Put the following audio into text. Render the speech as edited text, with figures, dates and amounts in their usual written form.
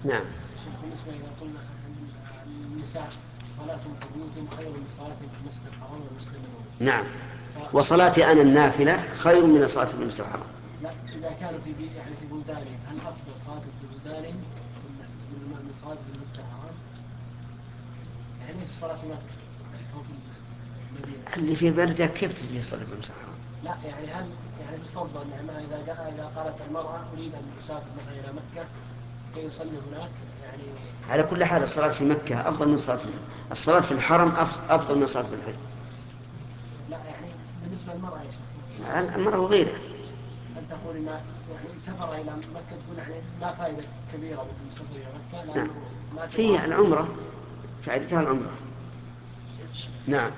نعم. شيخ، بالنسبة إذا قلنا النساء صلاتهم في بيوتهم خير من صلاتهم في المسجد الحرام والمسجد النبوي. نعم. وصلاتي أنا النافلة خير من صلاة في المسجد الحرام. لا، إذا كانوا في يعني في بلدانهم، هل أفضل صلاتهم في بلدانهم من صلاة في المسجد الحرام؟ يعني ليس الصلاة في مكة أو في المدينة. اللي في بلده كيف تجي يصلي في المسجد الحرام؟ لا يعني هل يعني تفضل يعني إذا قالت المرأة أريد أن أسافر مثلا إلى مكة كي يصلي هناك يعني. على كل حال الصلاة في مكة أفضل من الصلاة في الحرم أفضل من الصلاة في الحج. لا يعني بالنسبة للمرأة يا شيخ، المرأة وغيرها. هل تقول إن يعني سفر إلى مكة تقول يعني ما فائدة كبيرة من السفر إلى مكة نعم. لأنه ما فيه تضاعف. العمرة، فائدتها العمرة. نعم.